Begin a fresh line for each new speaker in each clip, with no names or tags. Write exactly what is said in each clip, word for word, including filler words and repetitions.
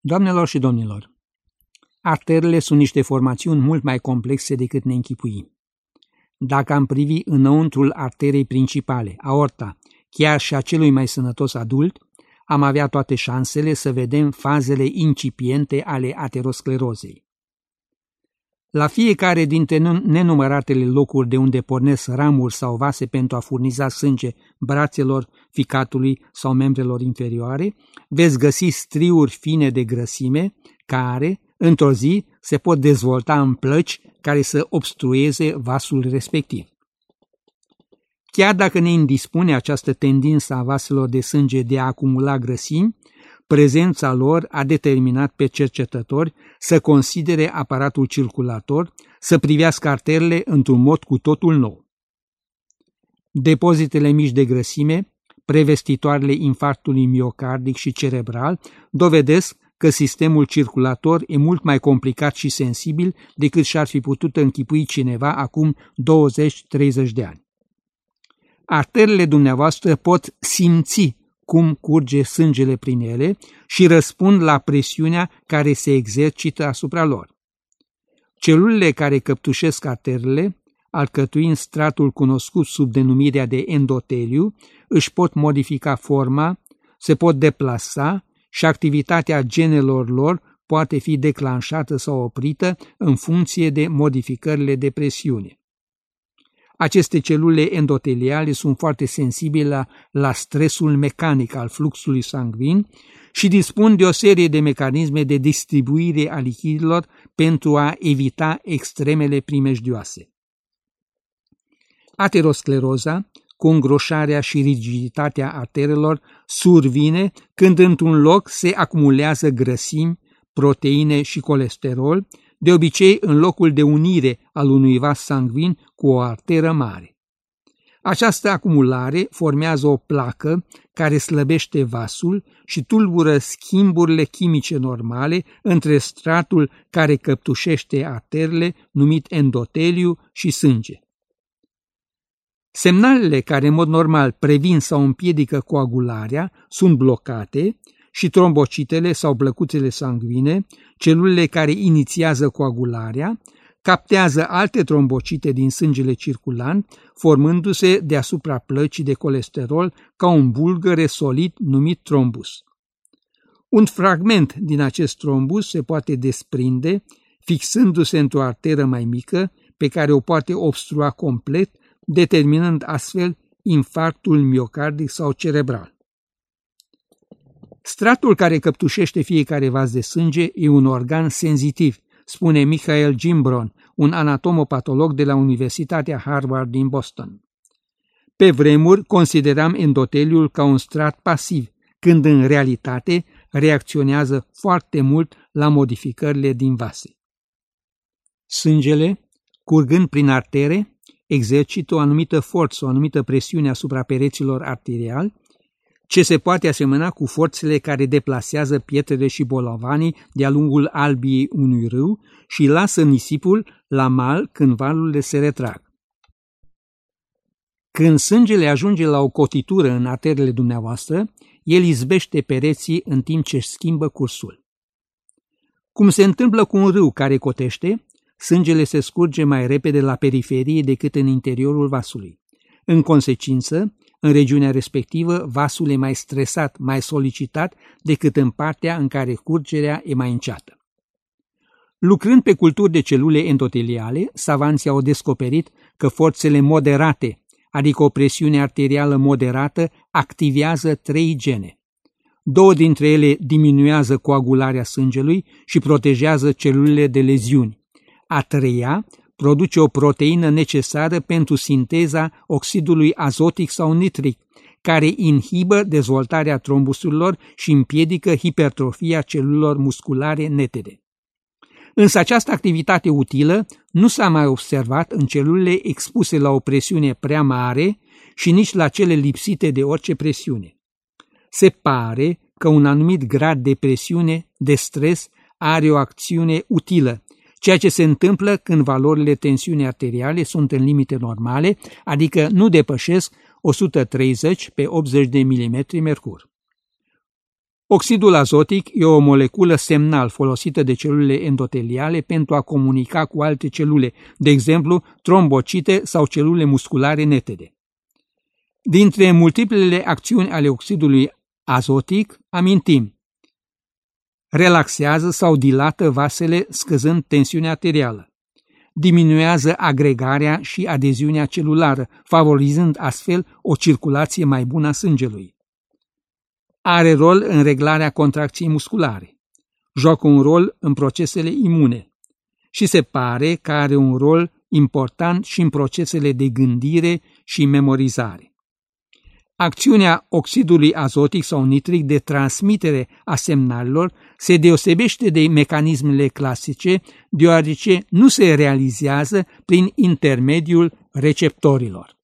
Doamnelor și domnilor, arterele sunt niște formațiuni mult mai complexe decât ne închipuim. Dacă am privi înăuntrul arterei principale, aorta, chiar și a celui mai sănătos adult, am avea toate șansele să vedem fazele incipiente ale aterosclerozei. La fiecare dintre nenumăratele locuri de unde pornesc ramuri sau vase pentru a furniza sânge brațelor, ficatului sau membrelor inferioare, veți găsi striuri fine de grăsime care, într-o zi, se pot dezvolta în plăci care să obstrueze vasul respectiv. Chiar dacă ne indispune această tendință a vaselor de sânge de a acumula grăsimi, prezența lor a determinat pe cercetători să considere aparatul circulator, să privească arterele într-un mod cu totul nou. Depozitele mici de grăsime, prevestitoarele infarctului miocardic și cerebral, dovedesc că sistemul circulator e mult mai complicat și sensibil decât și-ar fi putut închipui cineva acum douăzeci treizeci de ani. Arterele dumneavoastră pot simți cum curge sângele prin ele și răspund la presiunea care se exercită asupra lor. Celulele care căptușesc arterele, alcătuind stratul cunoscut sub denumirea de endoteliu, își pot modifica forma, se pot deplasa și activitatea genelor lor poate fi declanșată sau oprită în funcție de modificările de presiune. Aceste celule endoteliale sunt foarte sensibile la, la stresul mecanic al fluxului sanguin și dispun de o serie de mecanisme de distribuire a lichidelor pentru a evita extremele primejdioase. Ateroscleroza, cu îngroșarea și rigiditatea arterelor, survine când într-un loc se acumulează grăsimi, proteine și colesterol, de obicei în locul de unire al unui vas sanguin cu o arteră mare. Această acumulare formează o placă care slăbește vasul și tulbură schimburile chimice normale între stratul care căptușește arterele, numit endoteliu, și sânge. Semnalele care în mod normal previn sau împiedică coagularea sunt blocate și trombocitele sau blăcuțele sanguine, celulele care inițiază coagularea, captează alte trombocite din sângele circulant, formându-se deasupra plăcii de colesterol ca un bulgăre solid numit trombus. Un fragment din acest trombus se poate desprinde, fixându-se într-o arteră mai mică, pe care o poate obstrua complet, determinând astfel infarctul miocardic sau cerebral. Stratul care căptușește fiecare vas de sânge e un organ senzitiv, spune Michael Gimbron, un anatomopatolog de la Universitatea Harvard din Boston. Pe vremuri consideram endoteliul ca un strat pasiv, când în realitate reacționează foarte mult la modificările din vase. Sângele, curgând prin artere, exercită o anumită forță, o anumită presiune asupra pereților arteriali, ce se poate asemăna cu forțele care deplasează pietrele și bolovanii de-a lungul albiei unui râu și lasă nisipul la mal când valurile se retrag. Când sângele ajunge la o cotitură în arterele dumneavoastră, el izbește pereții în timp ce își schimbă cursul. Cum se întâmplă cu un râu care cotește, sângele se scurge mai repede la periferie decât în interiorul vasului. În consecință, în regiunea respectivă, vasul e mai stresat, mai solicitat decât în partea în care curgerea e mai înceată. Lucrând pe culturi de celule endoteliale, savanții au descoperit că forțele moderate, adică o presiune arterială moderată, activează trei gene. Două dintre ele diminuează coagularea sângelui și protejează celulele de leziuni. A treia produce o proteină necesară pentru sinteza oxidului azotic sau nitric, care inhibă dezvoltarea trombusurilor și împiedică hipertrofia celulelor musculare netede. Însă această activitate utilă nu s-a mai observat în celulele expuse la o presiune prea mare și nici la cele lipsite de orice presiune. Se pare că un anumit grad de presiune, de stres, are o acțiune utilă, ceea ce se întâmplă când valorile tensiunii arteriale sunt în limite normale, adică nu depășesc o sută treizeci pe optzeci de milimetri mercur. Oxidul azotic e o moleculă semnal folosită de celulele endoteliale pentru a comunica cu alte celule, de exemplu trombocite sau celule musculare netede. Dintre multiplele acțiuni ale oxidului azotic, amintim: relaxează sau dilată vasele scăzând tensiunea arterială, diminuează agregarea și adeziunea celulară, favorizând astfel o circulație mai bună a sângelui. Are rol în reglarea contracției musculare, joacă un rol în procesele imune și se pare că are un rol important și în procesele de gândire și memorizare. Acțiunea oxidului azotic sau nitric de transmitere a semnalelor se deosebește de mecanismele clasice, deoarece nu se realizează prin intermediul receptorilor.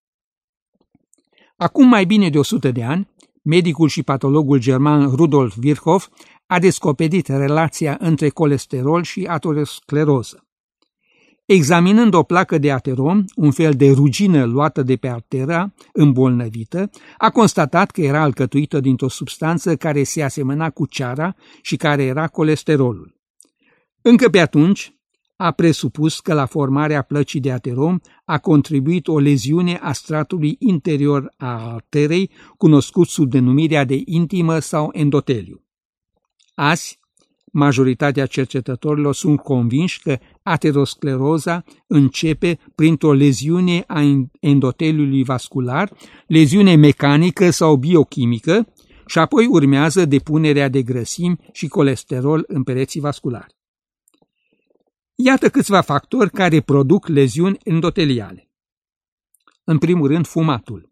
Acum mai bine de o sută de ani, medicul și patologul german Rudolf Virchow a descoperit relația între colesterol și ateroscleroză. Examinând o placă de aterom, un fel de rugină luată de pe artera îmbolnăvită, a constatat că era alcătuită dintr-o substanță care se asemăna cu ceara și care era colesterolul. Încă pe atunci a presupus că la formarea plăcii de aterom a contribuit o leziune a stratului interior a arterei, cunoscut sub denumirea de intimă sau endoteliu. Azi, majoritatea cercetătorilor sunt convinși că ateroscleroza începe printr-o leziune a endoteliului vascular, leziune mecanică sau biochimică, și apoi urmează depunerea de grăsimi și colesterol în pereții vasculari. Iată câțiva factori care produc leziuni endoteliale. În primul rând, fumatul.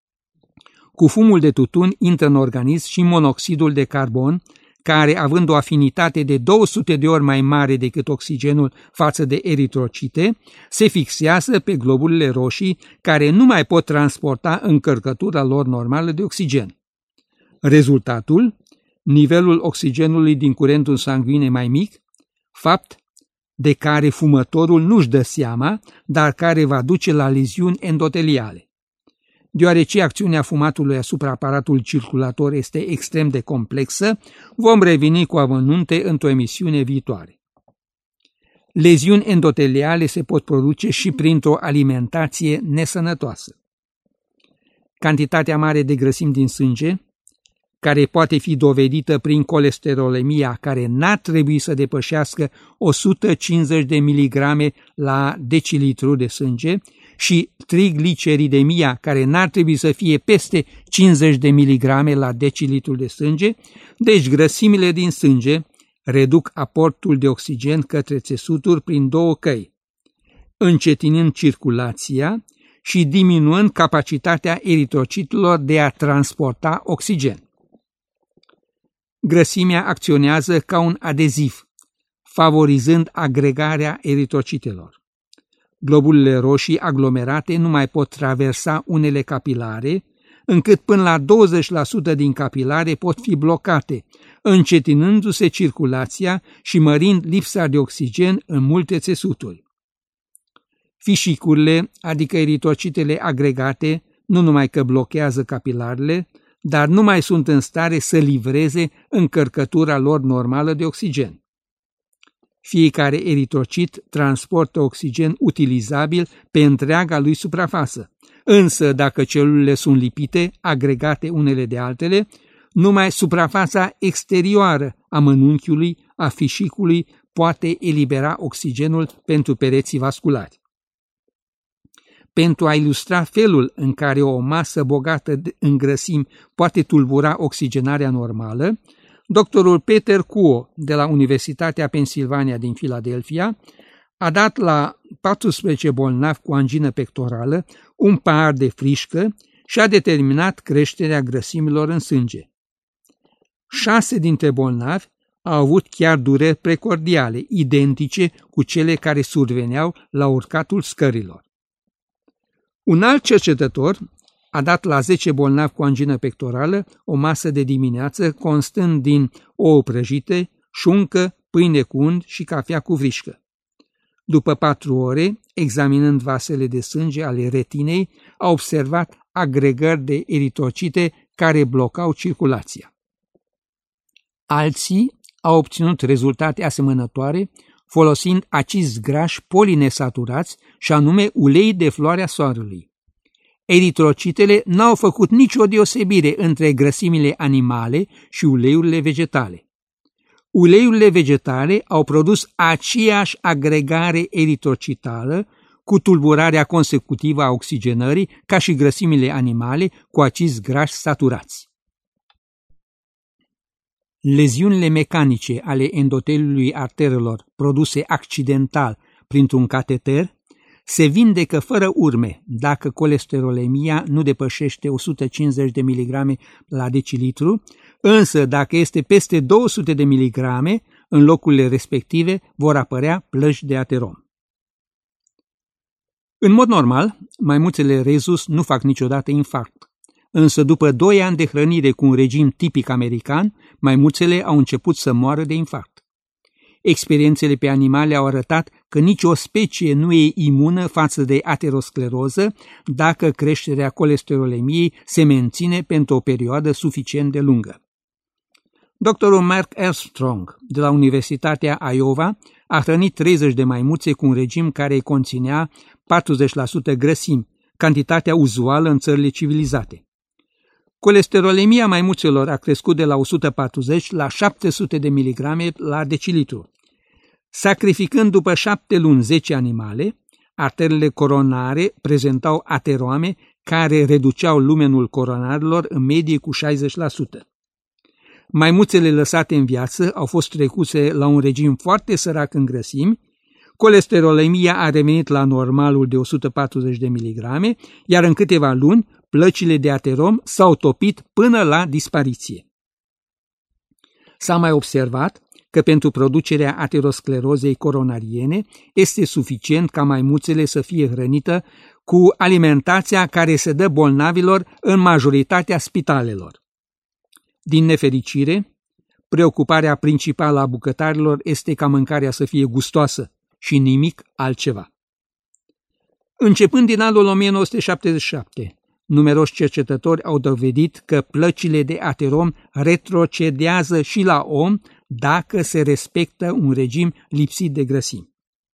Cu fumul de tutun intră în organism și monoxidul de carbon, care, având o afinitate de două sute de ori mai mare decât oxigenul față de eritrocite, se fixează pe globulele roșii, care nu mai pot transporta încărcătura lor normală de oxigen. Rezultatul? Nivelul oxigenului din curentul sanguin e mai mic, fapt de care fumătorul nu-și dă seama, dar care va duce la leziuni endoteliale. Deoarece acțiunea fumatului asupra aparatului circulator este extrem de complexă, vom reveni cu amănunte într-o emisiune viitoare. Leziuni endoteliale se pot produce și printr-o alimentație nesănătoasă. Cantitatea mare de grăsimi din sânge, care poate fi dovedită prin colesterolemia, care n-ar trebui să depășească o sută cincizeci de miligrame la decilitru de sânge, și trigliceridemia, care n-ar trebui să fie peste cincizeci de miligrame la decilitru de sânge, deci grăsimile din sânge reduc aportul de oxigen către țesuturi prin două căi, încetinind circulația și diminuând capacitatea eritrocitelor de a transporta oxigen. Grăsimea acționează ca un adeziv, favorizând agregarea eritrocitelor. Globulele roșii aglomerate nu mai pot traversa unele capilare, încât până la douăzeci la sută din capilare pot fi blocate, încetinându-se circulația și mărind lipsa de oxigen în multe țesuturi. Fișicurile, adică eritrocitele agregate, nu numai că blochează capilarele, dar nu mai sunt în stare să livreze încărcătura lor normală de oxigen. Fiecare eritrocit transportă oxigen utilizabil pe întreaga lui suprafață, însă dacă celulele sunt lipite, agregate unele de altele, numai suprafața exterioară a mănunchiului, a fișicului, poate elibera oxigenul pentru pereții vasculari. Pentru a ilustra felul în care o masă bogată în grăsimi poate tulbura oxigenarea normală, doctorul Peter Kuo de la Universitatea Pennsylvania din Philadelphia a dat la paisprezece bolnavi cu angină pectorală un pahar de frișcă și a determinat creșterea grăsimilor în sânge. Șase dintre bolnavi au avut chiar dureri precordiale, identice cu cele care surveneau la urcatul scărilor. Un alt cercetător a dat la zece bolnavi cu angină pectorală o masă de dimineață constând din ouă prăjite, șuncă, pâine cu unt și cafea cu vrișcă. După patru ore, examinând vasele de sânge ale retinei, a observat agregări de eritrocite care blocau circulația. Alții au obținut rezultate asemănătoare folosind acizi grași polinesaturați și anume ulei de floarea soarelui. Eritrocitele n-au făcut nicio deosebire între grăsimile animale și uleiurile vegetale. Uleiurile vegetale au produs aceeași agregare eritrocitală cu tulburarea consecutivă a oxigenării ca și grăsimile animale cu acizi grași saturați. Leziunile mecanice ale endoteliului arterelor produse accidental printr-un cateter se vindecă fără urme dacă colesterolemia nu depășește o sută cincizeci de miligrame la decilitru, însă dacă este peste două sute de miligrame, în locurile respective vor apărea plăci de aterom. În mod normal, maimuțele rhesus nu fac niciodată infarct, însă după doi ani de hrănire cu un regim tipic american, maimuțele au început să moară de infarct. Experiențele pe animale au arătat că nicio specie nu e imună față de ateroscleroză dacă creșterea colesterolemiei se menține pentru o perioadă suficient de lungă. Doctorul Mark Armstrong de la Universitatea Iowa a hrănit treizeci de maimuțe cu un regim care conținea patruzeci la sută grăsimi, cantitatea uzuală în țările civilizate. Colesterolemia maimuțelor a crescut de la o sută patruzeci la șapte sute de miligrame la decilitru. Sacrificând după șapte luni zece animale, arterele coronare prezentau ateroame care reduceau lumenul coronarilor în medie cu șaizeci la sută. Maimuțele lăsate în viață au fost trecuse la un regim foarte sărac în grăsimi, colesterolemia a revenit la normalul de o sută patruzeci de miligrame, iar în câteva luni plăcile de aterom s-au topit până la dispariție. S-a mai observat că pentru producerea aterosclerozei coronariene este suficient ca maimuțele să fie hrănită cu alimentația care se dă bolnavilor în majoritatea spitalelor. Din nefericire, preocuparea principală a bucătarilor este ca mâncarea să fie gustoasă și nimic altceva. Începând din anul o mie nouă sute șaptezeci și șapte, numeroși cercetători au dovedit că plăcile de aterom retrocedează și la om dacă se respectă un regim lipsit de grăsimi.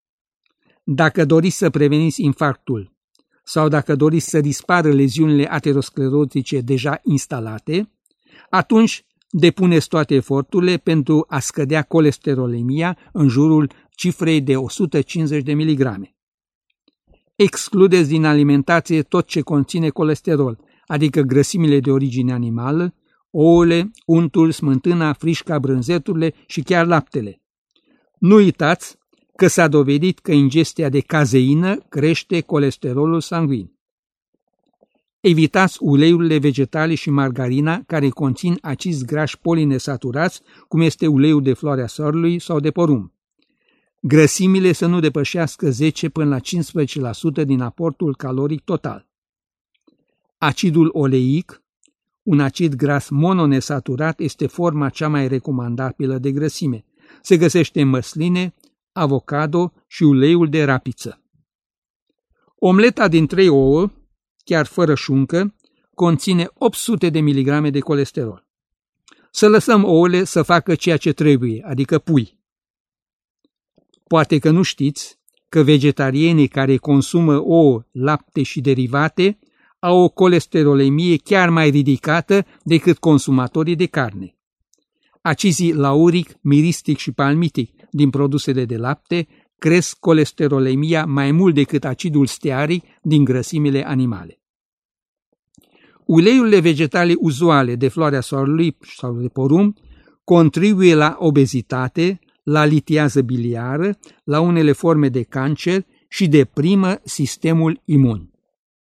Dacă doriți să preveniți infarctul sau dacă doriți să dispară leziunile aterosclerotice deja instalate, atunci depuneți toate eforturile pentru a scădea colesterolemia în jurul cifrei de o sută cincizeci de miligrame. Excludeți din alimentație tot ce conține colesterol, adică grăsimile de origine animală, ouăle, untul, smântâna, frișca, brânzeturile și chiar laptele. Nu uitați că s-a dovedit că ingestia de cazeină crește colesterolul sanguin. Evitați uleiurile vegetale și margarina care conțin acizi grași polinesaturați, cum este uleiul de floarea soarelui sau de porumb. Grăsimile să nu depășească zece până la cincisprezece la sută din aportul caloric total. Acidul oleic, un acid gras mononesaturat, este forma cea mai recomandabilă de grăsime. Se găsește în măsline, avocado și uleiul de rapiță. Omleta din trei ouă, chiar fără șuncă, conține opt sute de miligrame de colesterol. Să lăsăm ouăle să facă ceea ce trebuie, adică pui. Poate că nu știți că vegetarienii care consumă ouă, lapte și derivate au o colesterolemie chiar mai ridicată decât consumatorii de carne. Acizii lauric, miristic și palmitic din produsele de lapte cresc colesterolemia mai mult decât acidul stearic din grăsimile animale. Uleiurile vegetale uzuale de floarea soarelui sau de porumb contribuie la obezitate, la litiază biliară, la unele forme de cancer și deprimă sistemul imun.